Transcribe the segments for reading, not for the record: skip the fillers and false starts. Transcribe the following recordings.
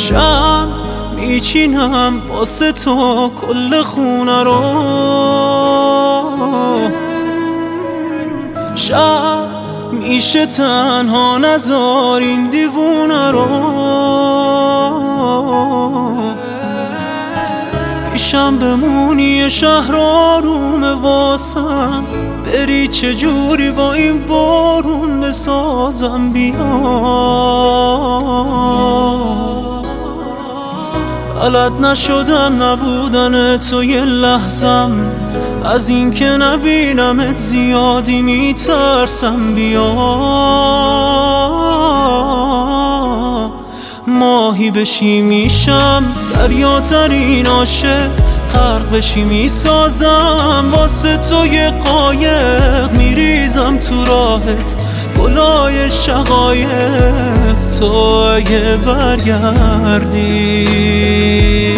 شب میچینم واسه تو کل خونه رو، شب میشه تنها نذار این دیوونه رو. پیشم بمونی شهر آرومه واسم، بری چجوری با این بارون بسازم بیا. بلد نشدم نبودن تو یه لحظم، از این که نبینمت زیادی میترسم بیا. ماهی بشی میشم دریاترین عاشق، غرق بشی میسازم واسه تو یه قایق، میریزم تو راهت گلای شقایق. تو اگه برگردی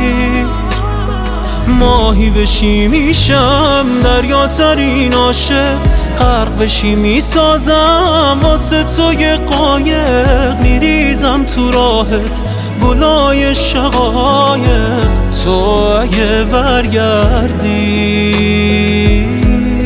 ماهی بشی میشم دریاترین عاشق، غرق بشی میسازم واسه تو یه قایق، میریزم تو راهت گلای شقایق. تو اگه برگردی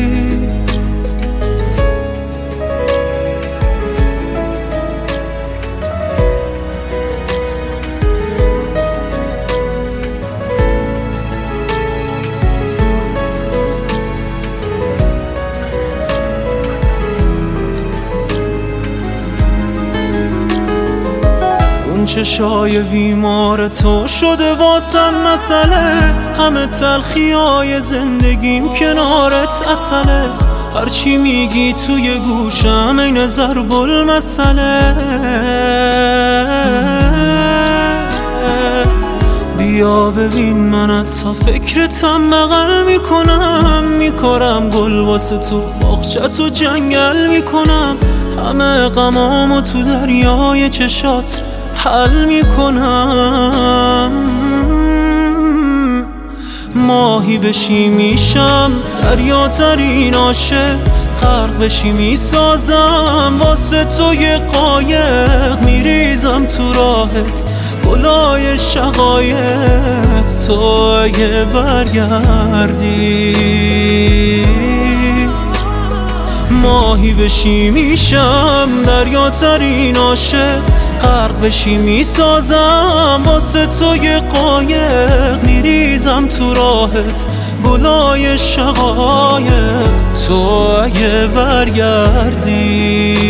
چشای بیمار تو شده واسم مسئله، همه تلخیای زندگیم کنارت اصله. هرچی میگی توی گوشم این ضرب المثله. بیا ببین من تا فکرتم بغل میکنم، میکارم گل واسه تو باغچت و جنگل میکنم، همه غمامو تو دریای چشات حل میکنم. ماهی بشی میشم دریاترین عاشق، غرق بشی میسازم واسه تو یه قایق، میریزم تو راهت گلای شقایق. تو اگه برگردی ماهی بشی میشم دریاترین عاشق، غرق بشی میسازم واسه تو یه قایق، میریزم تو راهت گلای شقایق. تو اگه برگردی